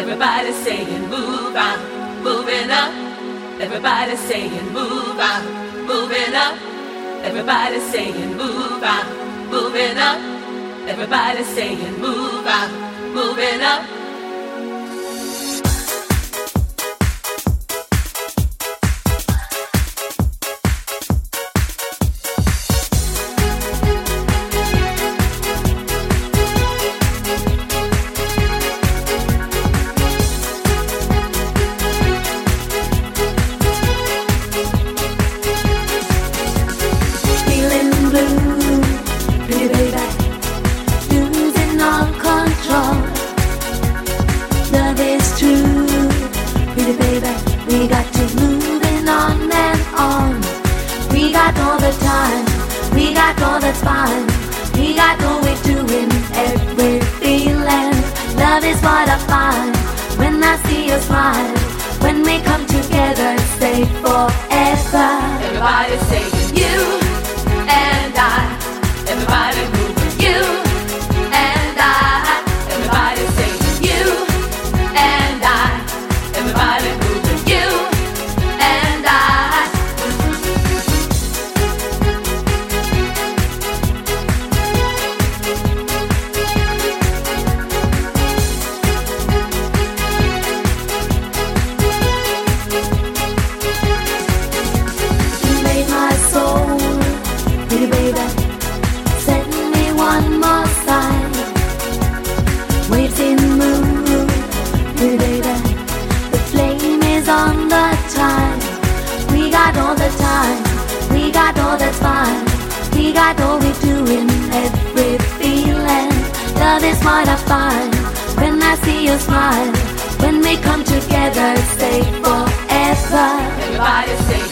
Everybody saying move on, moving up. Everybody saying move on, moving up. Everybody saying move on, moving up. Everybody saying move on, moving up. Everybody saying you and I. Everybody moving you and I. Everybody saying you and I. Everybody moving you and I. We got all we do in every feeling. Love is what I find when I see you smile. When we come together, stay forever. Everybody say